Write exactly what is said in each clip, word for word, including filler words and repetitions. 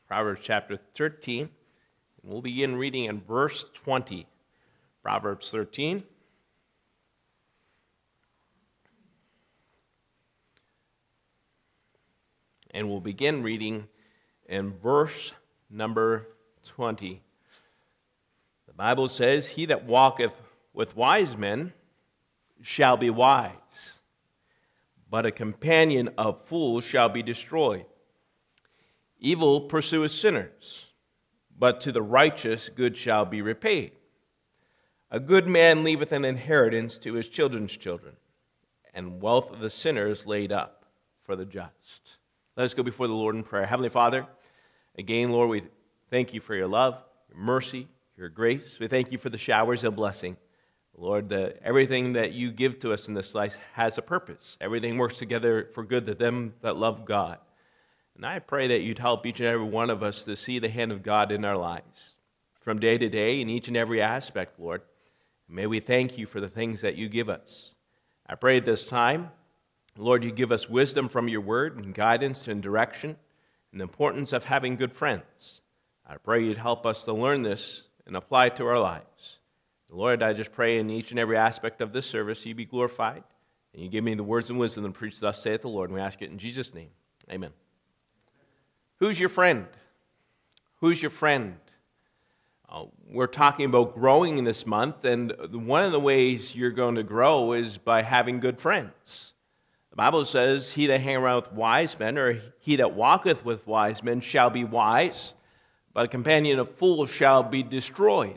Proverbs chapter thirteen. And we'll begin reading in verse twenty. Proverbs thirteen. And we'll begin reading in verse number twenty. The Bible says, "He that walketh with wise men shall be wise, but a companion of fools shall be destroyed. Evil pursueth sinners, but to the righteous good shall be repaid. A good man leaveth an inheritance to his children's children, and wealth of the sinner is laid up for the just." Let us go before the Lord in prayer. Heavenly Father, again, Lord, we thank you for your love, your mercy, your grace. We thank you for the showers of blessing. Lord, that everything that you give to us in this life has a purpose. Everything works together for good to them that love God. And I pray that you'd help each and every one of us to see the hand of God in our lives from day to day in each and every aspect, Lord. May we thank you for the things that you give us. I pray at this time, Lord, you give us wisdom from your word and guidance and direction and the importance of having good friends. I pray you'd help us to learn this and apply it to our lives. Lord, I just pray in each and every aspect of this service you be glorified, and you give me the words and wisdom to preach, thus saith the Lord, and we ask it in Jesus' name. Amen. Who's your friend? Who's your friend? Uh, we're talking about growing in this month, and one of the ways you're going to grow is by having good friends. The Bible says, "He that hangeth around with wise men, or he that walketh with wise men, shall be wise, but a companion of fools shall be destroyed."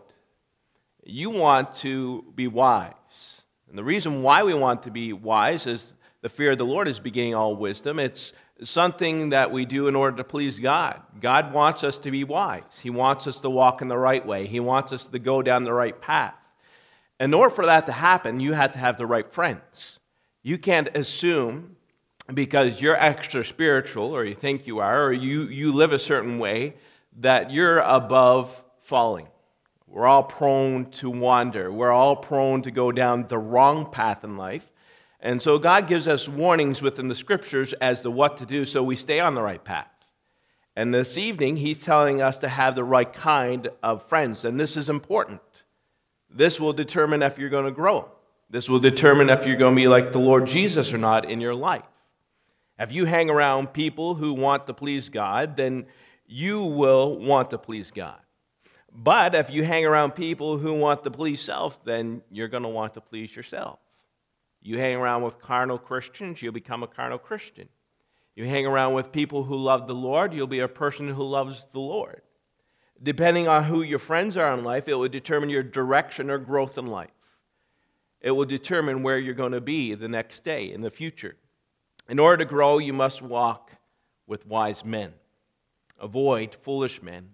You want to be wise. And the reason why we want to be wise is the fear of the Lord is beginning all wisdom. It's something that we do in order to please God. God wants us to be wise. He wants us to walk in the right way. He wants us to go down the right path. In order for that to happen, you have to have the right friends. You can't assume because you're extra spiritual, or you think you are, or you, you live a certain way, that you're above falling. We're all prone to wander. We're all prone to go down the wrong path in life. And so God gives us warnings within the Scriptures as to what to do so we stay on the right path. And this evening, he's telling us to have the right kind of friends. And this is important. This will determine if you're going to grow. This will determine if you're going to be like the Lord Jesus or not in your life. If you hang around people who want to please God, then you will want to please God. But if you hang around people who want to please self, then you're going to want to please yourself. You hang around with carnal Christians, you'll become a carnal Christian. You hang around with people who love the Lord, you'll be a person who loves the Lord. Depending on who your friends are in life, it will determine your direction or growth in life. It will determine where you're going to be the next day, in the future. In order to grow, you must walk with wise men. Avoid foolish men.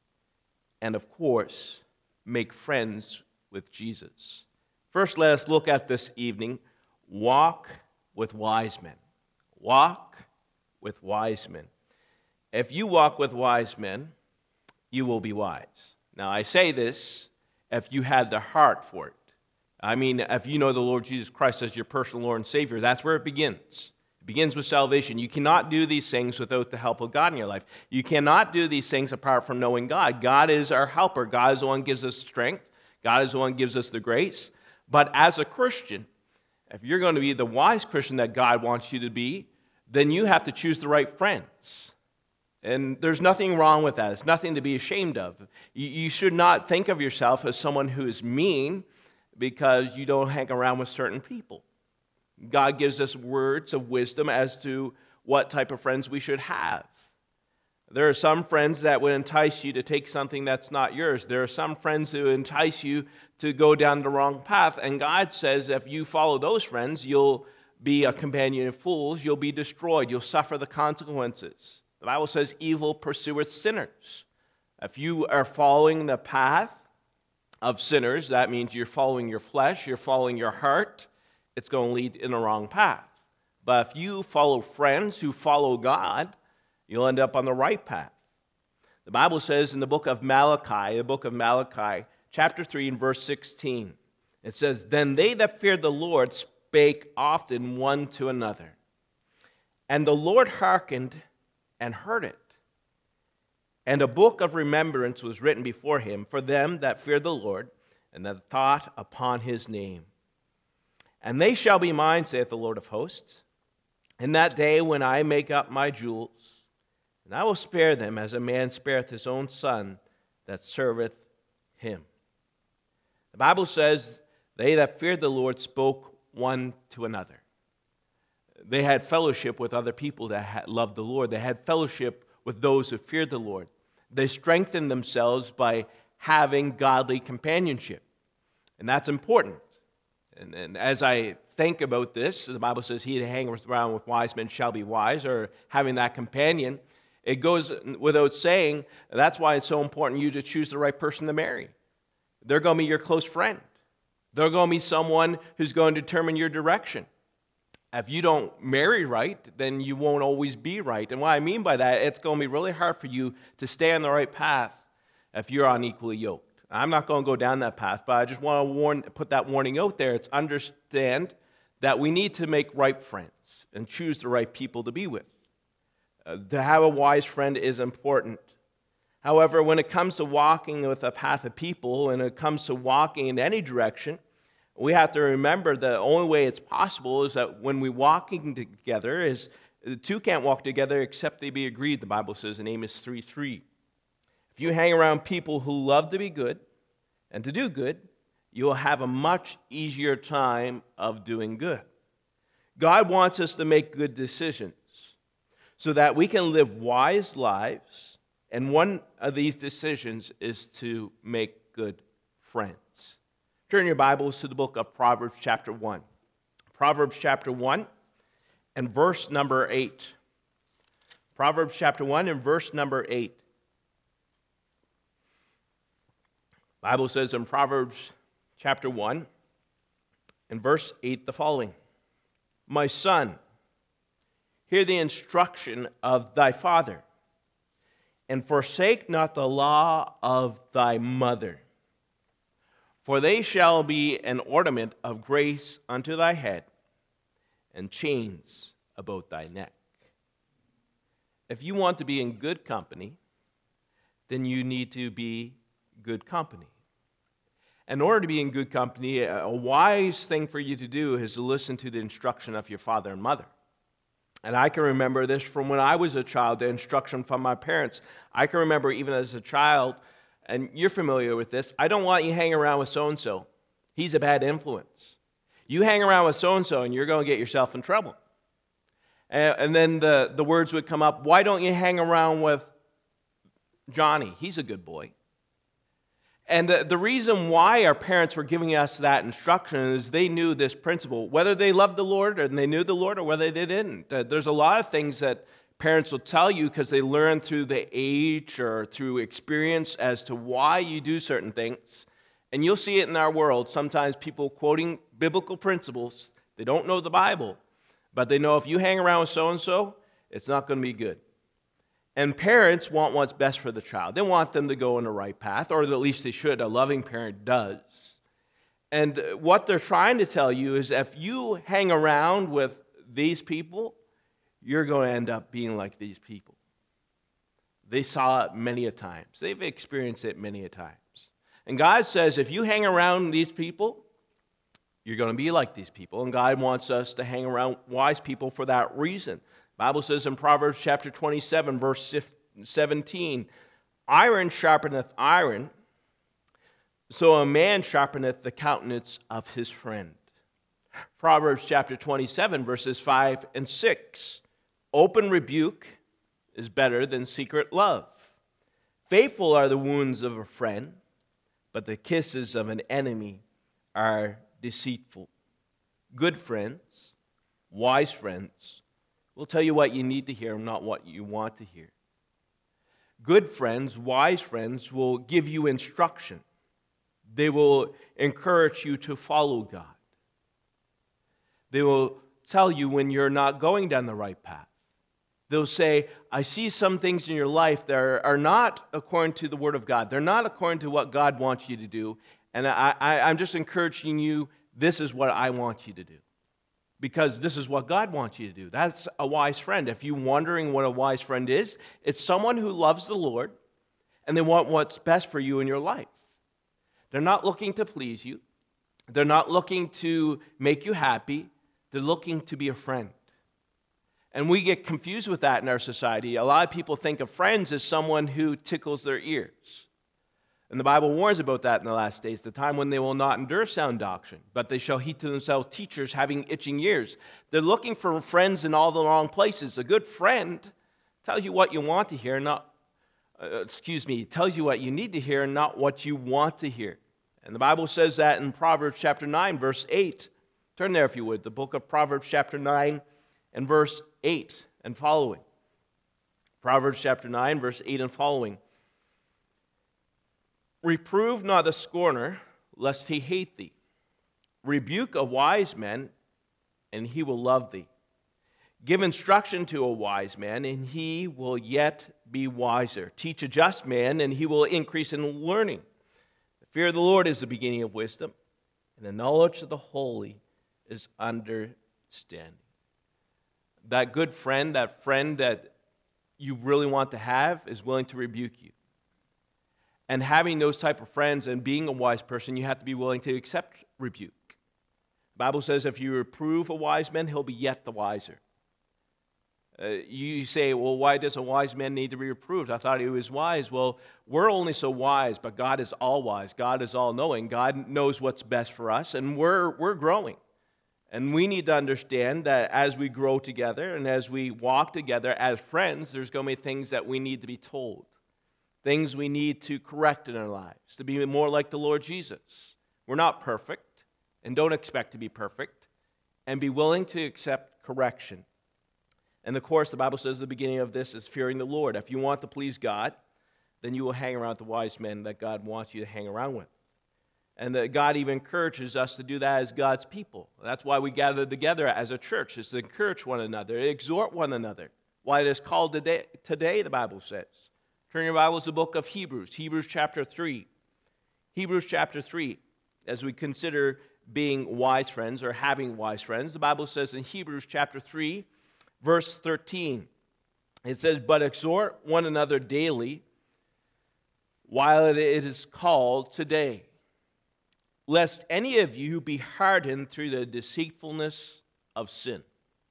And of course, make friends with Jesus. First, let us look at this evening, walk with wise men. Walk with wise men. If you walk with wise men, you will be wise. Now, I say this if you have the heart for it. I mean, if you know the Lord Jesus Christ as your personal Lord and Savior, that's where it begins. It begins with salvation. You cannot do these things without the help of God in your life. You cannot do these things apart from knowing God. God is our helper. God is the one who gives us strength. God is the one who gives us the grace. But as a Christian, if you're going to be the wise Christian that God wants you to be, then you have to choose the right friends. And there's nothing wrong with that. It's nothing to be ashamed of. You, you should not think of yourself as someone who is mean because you don't hang around with certain people. God gives us words of wisdom as to what type of friends we should have. There are some friends that would entice you to take something that's not yours. There are some friends who entice you to go down the wrong path. And God says if you follow those friends, you'll be a companion of fools. You'll be destroyed. You'll suffer the consequences. The Bible says evil pursueth sinners. If you are following the path of sinners, that means you're following your flesh, you're following your heart. It's going to lead in the wrong path. But if you follow friends who follow God, you'll end up on the right path. The Bible says in the book of Malachi, the book of Malachi, chapter three and verse sixteen, it says, "Then they that feared the Lord spake often one to another. And the Lord hearkened and heard it. And a book of remembrance was written before him for them that fear the Lord, and that thought upon his name. And they shall be mine, saith the Lord of hosts, in that day when I make up my jewels, and I will spare them as a man spareth his own son that serveth him. The Bible says, they that feared the Lord spoke one to another. They had fellowship with other people that had loved the Lord. They had fellowship with those who feared the Lord. They strengthened themselves by having godly companionship. And that's important. And, and as I think about this, the Bible says, he that hangeth around with wise men shall be wise, or having that companion. It goes without saying, that's why it's so important you to choose the right person to marry. They're going to be your close friend. They're going to be someone who's going to determine your direction. If you don't marry right, then you won't always be right. And what I mean by that, it's going to be really hard for you to stay on the right path if you're unequally yoked. I'm not going to go down that path, but I just want to warn, put that warning out there. It's understand that we need to make right friends and choose the right people to be with. Uh, to have a wise friend is important. However, when it comes to walking with a path of people, and it comes to walking in any direction, we have to remember the only way it's possible is that when we're walking together, is the two can't walk together except they be agreed, the Bible says in Amos three three. If you hang around people who love to be good and to do good, you will have a much easier time of doing good. God wants us to make good decisions so that we can live wise lives, and one of these decisions is to make good friends. Turn your Bibles to the book of Proverbs chapter one. Proverbs chapter one and verse number eight. Proverbs chapter one and verse number eight. The Bible says in Proverbs chapter one and verse eight the following. My son, hear the instruction of thy father, and forsake not the law of thy mother. For they shall be an ornament of grace unto thy head, and chains about thy neck. If you want to be in good company, then you need to be good company. In order to be in good company, a wise thing for you to do is to listen to the instruction of your father and mother. And I can remember this from when I was a child, the instruction from my parents. I can remember even as a child, and you're familiar with this, I don't want you hanging around with so-and-so. He's a bad influence. You hang around with so-and-so and you're going to get yourself in trouble. And, and then the, the words would come up, why don't you hang around with Johnny? He's a good boy. And the, the reason why our parents were giving us that instruction is they knew this principle, whether they loved the Lord and they knew the Lord or whether they didn't. Uh, there's a lot of things that parents will tell you because they learn through the age or through experience as to why you do certain things. And you'll see it in our world. Sometimes people quoting biblical principles, they don't know the Bible, but they know if you hang around with so-and-so, it's not going to be good. And parents want what's best for the child. They want them to go in the right path, or at least they should. A loving parent does. And what they're trying to tell you is if you hang around with these people, you're going to end up being like these people. They saw it many a times. They've experienced it many a times. And God says if you hang around these people, you're going to be like these people. And God wants us to hang around wise people for that reason. The Bible says in Proverbs chapter twenty-seven, verse seventeen, iron sharpeneth iron, so a man sharpeneth the countenance of his friend. Proverbs chapter twenty-seven, verses five and six, open rebuke is better than secret love. Faithful are the wounds of a friend, but the kisses of an enemy are deceitful. Good friends, wise friends, will tell you what you need to hear, not what you want to hear. Good friends, wise friends, will give you instruction. They will encourage you to follow God. They will tell you when you're not going down the right path. They'll say, I see some things in your life that are, are not according to the Word of God. They're not according to what God wants you to do. And I, I, I'm just encouraging you, this is what I want you to do. Because this is what God wants you to do. That's a wise friend. If you're wondering what a wise friend is, it's someone who loves the Lord, and they want what's best for you in your life. They're not looking to please you. They're not looking to make you happy. They're looking to be a friend. And we get confused with that in our society. A lot of people think of friends as someone who tickles their ears. And the Bible warns about that in the last days, the time when they will not endure sound doctrine, but they shall heap to themselves teachers having itching ears. They're looking for friends in all the wrong places. A good friend tells you what you want to hear, not, uh, excuse me, tells you what you need to hear, not what you want to hear. And the Bible says that in Proverbs chapter nine, verse eight. Turn there if you would, the book of Proverbs chapter nine and verse eight and following. Proverbs chapter nine, verse eight and following. Reprove not a scorner, lest he hate thee. Rebuke a wise man, and he will love thee. Give instruction to a wise man, and he will yet be wiser. Teach a just man, and he will increase in learning. The fear of the Lord is the beginning of wisdom, and the knowledge of the holy is understanding. That good friend, that friend that you really want to have, is willing to rebuke you. And having those type of friends and being a wise person, you have to be willing to accept rebuke. The Bible says if you reprove a wise man, he'll be yet the wiser. Uh, you say, well, why does a wise man need to be reproved? I thought he was wise. Well, we're only so wise, but God is all wise. God is all knowing. God knows what's best for us, and we're, we're growing. And we need to understand that as we grow together and as we walk together as friends, there's going to be things that we need to be told. Things we need to correct in our lives, to be more like the Lord Jesus. We're not perfect, and don't expect to be perfect, and be willing to accept correction. And of course, the Bible says the beginning of this is fearing the Lord. If you want to please God, then you will hang around the wise men that God wants you to hang around with. And that God even encourages us to do that as God's people. That's why we gather together as a church, is to encourage one another, exhort one another. Why it is called today, today, the Bible says. Turn your Bibles to the book of Hebrews, Hebrews chapter three. Hebrews chapter three, as we consider being wise friends or having wise friends, the Bible says in Hebrews chapter three, verse thirteen, it says, but exhort one another daily while it is called today, lest any of you be hardened through the deceitfulness of sin.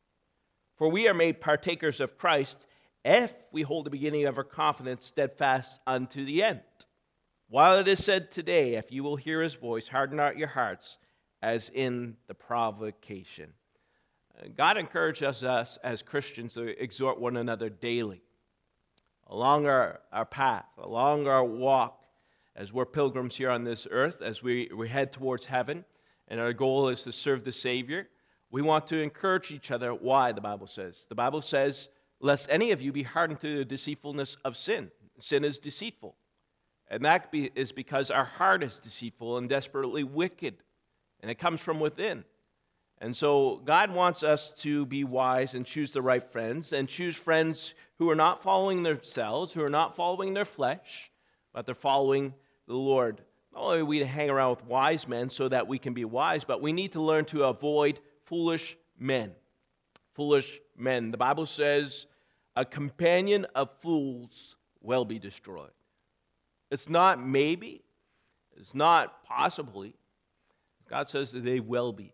For we are made partakers of Christ if we hold the beginning of our confidence steadfast unto the end. While it is said today, if you will hear his voice, harden not your hearts, as in the provocation. God encourages us as Christians to exhort one another daily, along our, our path, along our walk, as we're pilgrims here on this earth, as we, we head towards heaven, and our goal is to serve the Savior. We want to encourage each other. Why, the Bible says? The Bible says, lest any of you be hardened through the deceitfulness of sin. Sin is deceitful. And that be, is because our heart is deceitful and desperately wicked. And it comes from within. And so God wants us to be wise and choose the right friends, and choose friends who are not following themselves, who are not following their flesh, but they're following the Lord. Not only are we to hang around with wise men so that we can be wise, but we need to learn to avoid foolish men. Foolish men. The Bible says, a companion of fools will be destroyed. It's not maybe. It's not possibly. God says that they will be.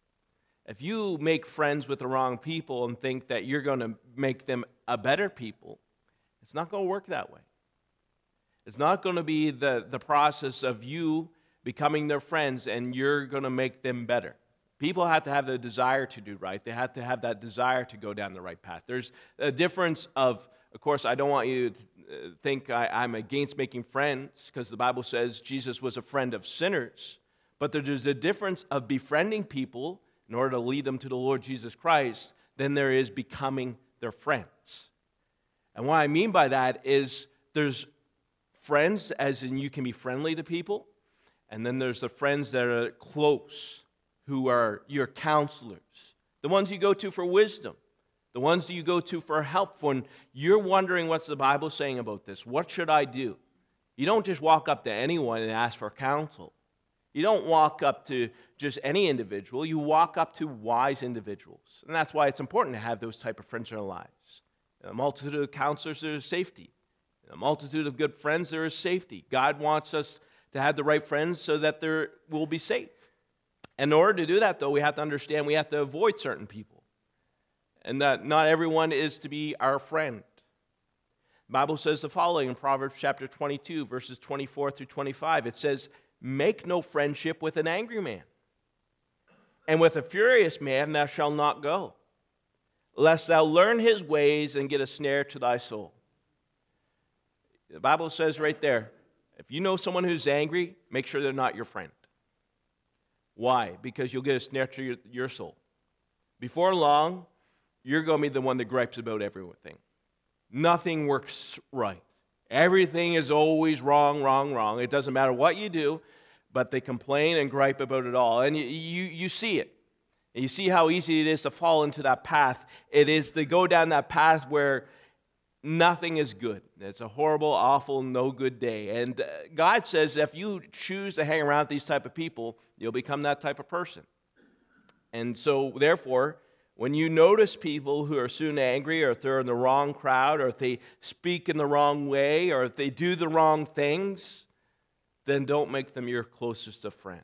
If you make friends with the wrong people and think that you're going to make them a better people, it's not going to work that way. It's not going to be the, the process of you becoming their friends and you're going to make them better. People have to have the desire to do right. They have to have that desire to go down the right path. There's a difference of, of course, I don't want you to think I, I'm against making friends, because the Bible says Jesus was a friend of sinners. But there's a difference of befriending people in order to lead them to the Lord Jesus Christ than there is becoming their friends. And what I mean by that is there's friends, as in you can be friendly to people, and then there's the friends that are close, who are your counselors, the ones you go to for wisdom, the ones that you go to for help when you're wondering what's the Bible saying about this, what should I do? You don't just walk up to anyone and ask for counsel. You don't walk up to just any individual. You walk up to wise individuals. And that's why it's important to have those type of friends in our lives. A multitude of counselors, there's safety. In a multitude of good friends, there is safety. God wants us to have the right friends so that there will be safe. In order to do that, though, we have to understand we have to avoid certain people. And that not everyone is to be our friend. The Bible says the following in Proverbs chapter twenty-two, verses twenty-four through twenty-five. It says, "Make no friendship with an angry man, and with a furious man thou shalt not go, lest thou learn his ways and get a snare to thy soul." The Bible says right there, if you know someone who's angry, make sure they're not your friend. Why? Because you'll get a snare to your, your soul. Before long, you're going to be the one that gripes about everything. Nothing works right. Everything is always wrong, wrong, wrong. It doesn't matter what you do, but they complain and gripe about it all. And you, you, you see it. And you see how easy it is to fall into that path. It is to go down that path where nothing is good. It's a horrible, awful, no good day. And God says if you choose to hang around with these type of people, you'll become that type of person. And so, therefore, when you notice people who are soon angry, or if they're in the wrong crowd, or if they speak in the wrong way, or if they do the wrong things, then don't make them your closest of friends.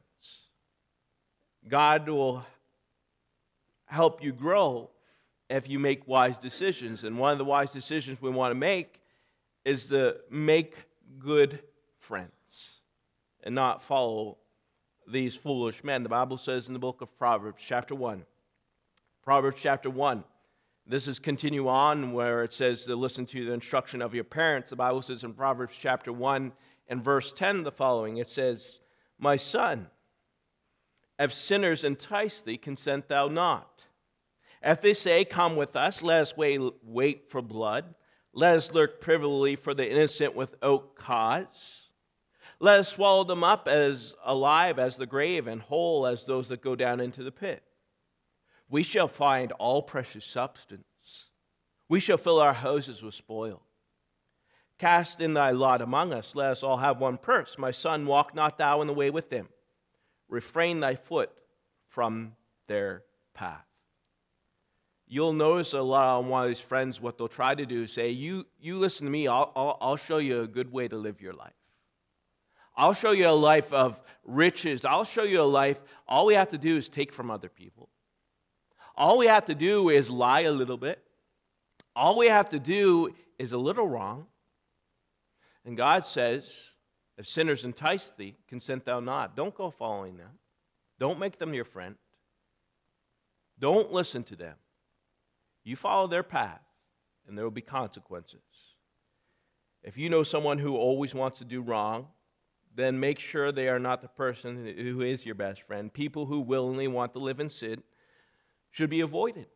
God will help you grow if you make wise decisions. And one of the wise decisions we want to make is to make good friends and not follow these foolish men. The Bible says in the book of Proverbs, chapter one, Proverbs chapter one, this is continue on where it says to listen to the instruction of your parents. The Bible says in Proverbs chapter one and verse ten the following. It says, "My son, if sinners entice thee, consent thou not. If they say, Come with us, let us wait, wait for blood. Let us lurk privily for the innocent without cause. Let us swallow them up as alive as the grave, and whole as those that go down into the pit. We shall find all precious substance. We shall fill our houses with spoil. Cast in thy lot among us. Let us all have one purse. My son, walk not thou in the way with them. Refrain thy foot from their path." You'll notice a lot on one of these friends, what they'll try to do is say, you, you listen to me, I'll, I'll, I'll show you a good way to live your life. I'll show you a life of riches. I'll show you a life, all we have to do is take from other people. All we have to do is lie a little bit. All we have to do is a little wrong. And God says, if sinners entice thee, consent thou not. Don't go following them. Don't make them your friend. Don't listen to them. You follow their path, and there will be consequences. If you know someone who always wants to do wrong, then make sure they are not the person who is your best friend. People who willingly want to live in sin should be avoided.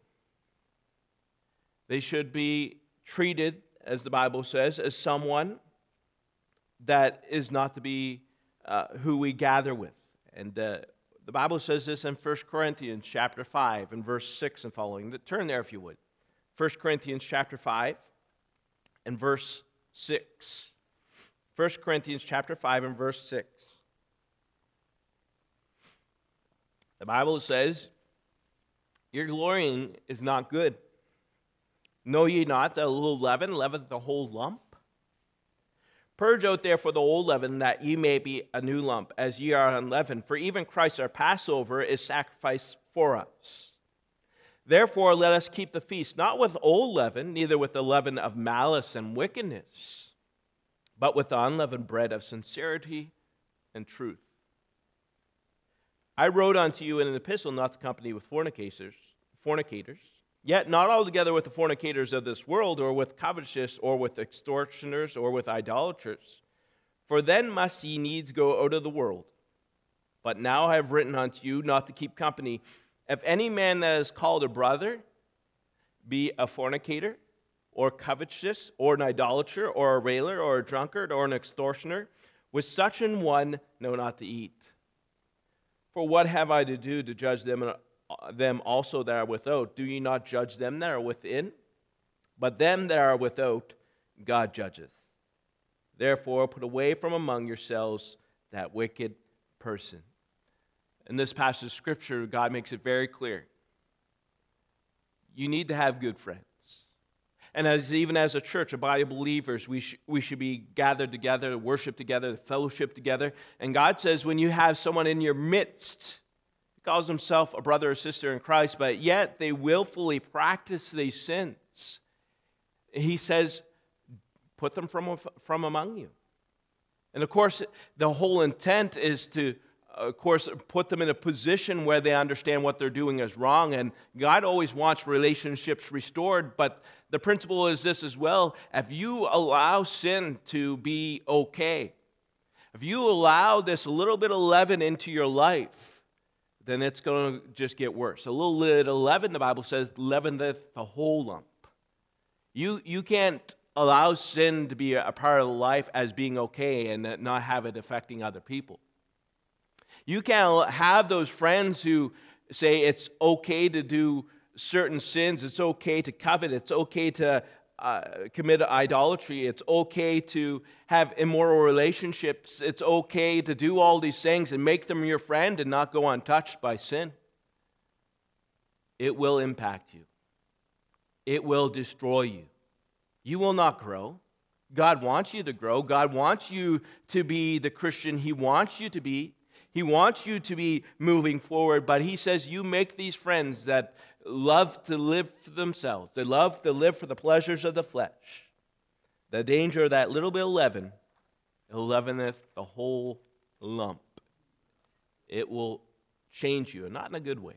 They should be treated, as the Bible says, as someone that is not to be uh, who we gather with. And uh, the Bible says this in First Corinthians chapter five and verse six and following. Turn there if you would. First Corinthians chapter five and verse six. First Corinthians chapter five and verse six. The Bible says, "Your glorying is not good. Know ye not that a little leaven leaveneth the whole lump? Purge out therefore the old leaven, that ye may be a new lump, as ye are unleavened. For even Christ our Passover is sacrificed for us. Therefore let us keep the feast, not with old leaven, neither with the leaven of malice and wickedness, but with the unleavened bread of sincerity and truth. I wrote unto you in an epistle not to company with fornicators, fornicators, yet not altogether with the fornicators of this world, or with covetous, or with extortioners, or with idolaters. For then must ye needs go out of the world. But now I have written unto you not to keep company. If any man that is called a brother be a fornicator, or covetous, or an idolater, or a railer, or a drunkard, or an extortioner, with such an one know not to eat. For what have I to do to judge them, them also that are without? Do ye not judge them that are within? But them that are without, God judgeth. Therefore put away from among yourselves that wicked person." In this passage of Scripture, God makes it very clear. You need to have good friends. And as even as a church, a body of believers, we, sh- we should be gathered together, worship together, fellowship together. And God says when you have someone in your midst, he calls himself a brother or sister in Christ, but yet they willfully practice these sins, he says, put them from, from among you. And of course, the whole intent is to, of course, put them in a position where they understand what they're doing is wrong. And God always wants relationships restored, but the principle is this as well. If you allow sin to be okay, if you allow this little bit of leaven into your life, then it's going to just get worse. A little bit of leaven, the Bible says, leaveneth the whole lump. You, you can't allow sin to be a part of life as being okay and not have it affecting other people. You can't have those friends who say it's okay to do certain sins, it's okay to covet, it's okay to uh, commit idolatry, it's okay to have immoral relationships, it's okay to do all these things and make them your friend and not go untouched by sin. It will impact you. It will destroy you. You will not grow. God wants you to grow. God wants you to be the Christian He wants you to be. He wants you to be moving forward, but He says you make these friends that love to live for themselves. They love to live for the pleasures of the flesh. The danger of that little bit of leaven, it leaveneth the whole lump. It will change you, and not in a good way.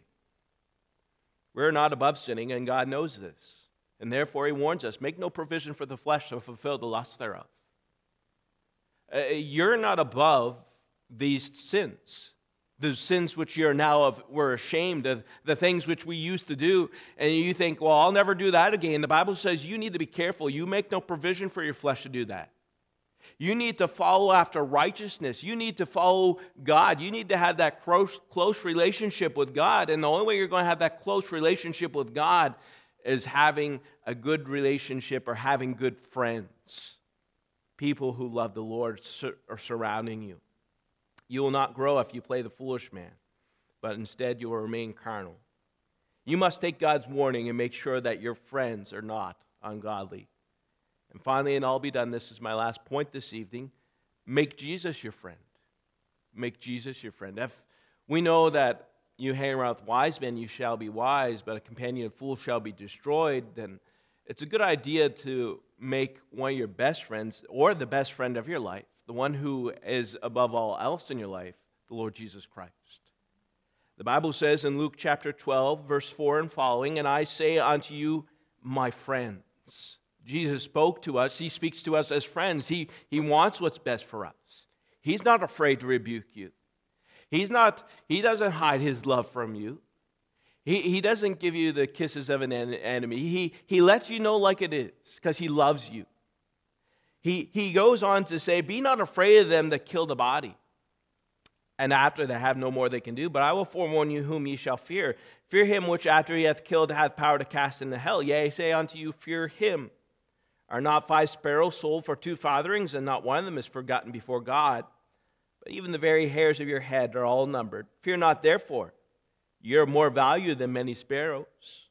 We're not above sinning, and God knows this. And therefore He warns us, make no provision for the flesh to fulfill the lust thereof. Uh, you're not above these sins, the sins which you're now of, we're ashamed of, the things which we used to do, and you think, well, I'll never do that again. The Bible says you need to be careful. You make no provision for your flesh to do that. You need to follow after righteousness. You need to follow God. You need to have that close, close relationship with God, and the only way you're going to have that close relationship with God is having a good relationship or having good friends. People who love the Lord are surrounding you. You will not grow if you play the foolish man, but instead you will remain carnal. You must take God's warning and make sure that your friends are not ungodly. And finally, and I'll be done, this is my last point this evening, make Jesus your friend. Make Jesus your friend. If we know that you hang around with wise men, you shall be wise, but a companion of fools shall be destroyed, then it's a good idea to make one of your best friends, or the best friend of your life, the one who is above all else in your life, the Lord Jesus Christ. The Bible says in Luke chapter twelve, verse four and following, and I say unto you, my friends. Jesus spoke to us. He speaks to us as friends. He, he wants what's best for us. He's not afraid to rebuke you. He's not, he doesn't hide his love from you. He, he doesn't give you the kisses of an enemy. He, he lets you know like it is because he loves you. He, he goes on to say, be not afraid of them that kill the body, and after they have no more they can do. But I will forewarn you whom ye shall fear. Fear him which after he hath killed hath power to cast into hell. Yea, I say unto you, fear him. Are not five sparrows sold for two farthings, and not one of them is forgotten before God? But even the very hairs of your head are all numbered. Fear not therefore. Ye are of more value than many sparrows.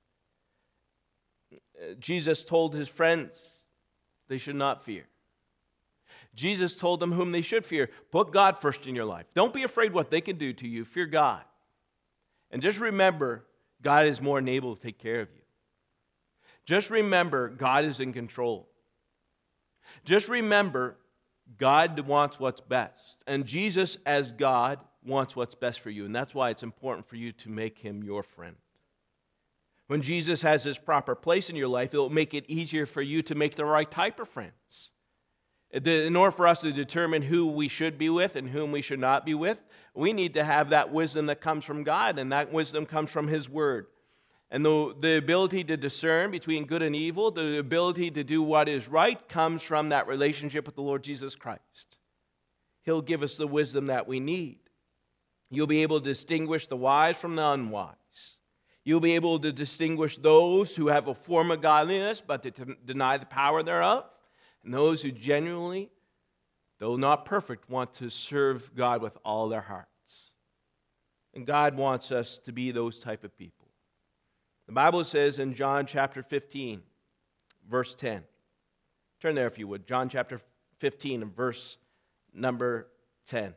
Jesus told his friends they should not fear. Jesus told them whom they should fear. Put God first in your life. Don't be afraid what they can do to you. Fear God. And just remember, God is more than able to take care of you. Just remember, God is in control. Just remember, God wants what's best. And Jesus, as God, wants what's best for you. And that's why it's important for you to make him your friend. When Jesus has his proper place in your life, it will make it easier for you to make the right type of friends. In order for us to determine who we should be with and whom we should not be with, we need to have that wisdom that comes from God, and that wisdom comes from his word. And the, the ability to discern between good and evil, the ability to do what is right, comes from that relationship with the Lord Jesus Christ. He'll give us the wisdom that we need. You'll be able to distinguish the wise from the unwise. You'll be able to distinguish those who have a form of godliness, but to t- deny the power thereof, and those who genuinely, though not perfect, want to serve God with all their hearts. And God wants us to be those type of people. The Bible says in John chapter fifteen, verse ten. Turn there if you would. John chapter fifteen and verse number ten.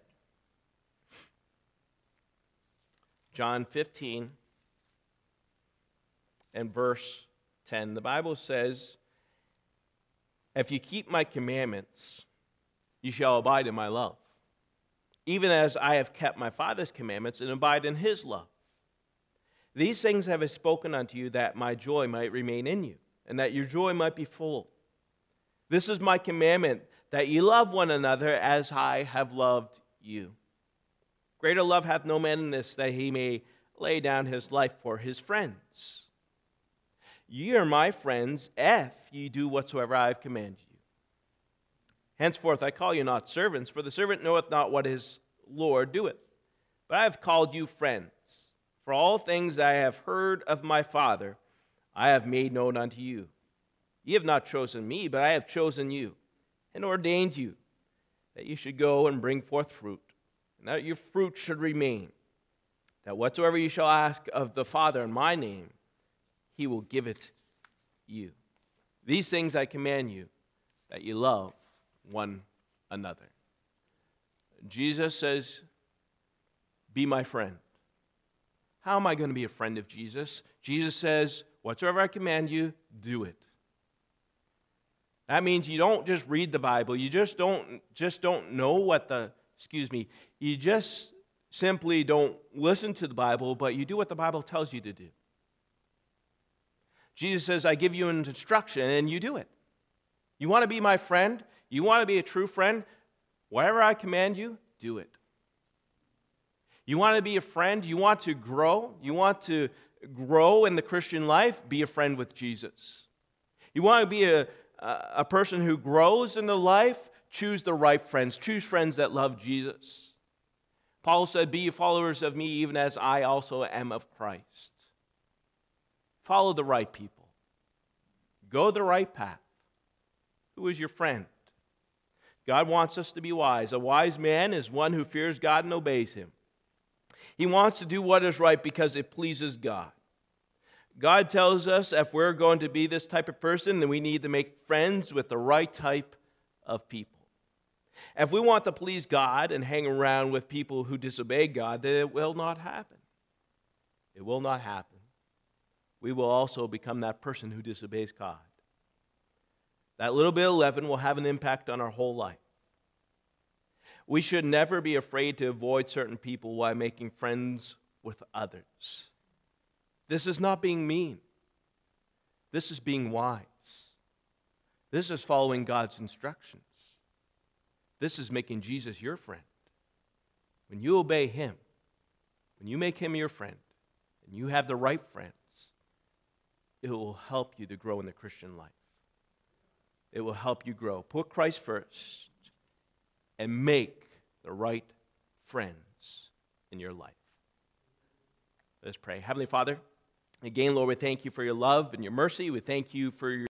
John fifteen and verse ten. The Bible says, "If you keep my commandments, you shall abide in my love, even as I have kept my Father's commandments and abide in his love. These things have I spoken unto you, that my joy might remain in you, and that your joy might be full. This is my commandment, that ye love one another as I have loved you. Greater love hath no man than this, that he may lay down his life for his friends. Ye are my friends, if ye do whatsoever I have commanded you. Henceforth I call you not servants, for the servant knoweth not what his Lord doeth. But I have called you friends. For all things I have heard of my Father, I have made known unto you. Ye have not chosen me, but I have chosen you, and ordained you, that you should go and bring forth fruit, and that your fruit should remain, that whatsoever you shall ask of the Father in my name, he will give it you. These things I command you, that you love one another." Jesus says, be my friend. How am I going to be a friend of Jesus? Jesus says, whatsoever I command you, do it. That means you don't just read the Bible. You just don't, just don't know what the, excuse me, you just simply don't listen to the Bible, but you do what the Bible tells you to do. Jesus says, I give you an instruction, and you do it. You want to be my friend? You want to be a true friend? Whatever I command you, do it. You want to be a friend? You want to grow? You want to grow in the Christian life? Be a friend with Jesus. You want to be a, a person who grows in the life? Choose the right friends. Choose friends that love Jesus. Paul said, be followers of me even as I also am of Christ. Follow the right people. Go the right path. Who is your friend? God wants us to be wise. A wise man is one who fears God and obeys him. He wants to do what is right because it pleases God. God tells us if we're going to be this type of person, then we need to make friends with the right type of people. If we want to please God and hang around with people who disobey God, then it will not happen. It will not happen. We will also become that person who disobeys God. That little bit of leaven will have an impact on our whole life. We should never be afraid to avoid certain people while making friends with others. This is not being mean. This is being wise. This is following God's instructions. This is making Jesus your friend. When you obey him, when you make him your friend, and you have the right friends, it will help you to grow in the Christian life. It will help you grow. Put Christ first and make the right friends in your life. Let's pray. Heavenly Father, again, Lord, we thank you for your love and your mercy. We thank you for your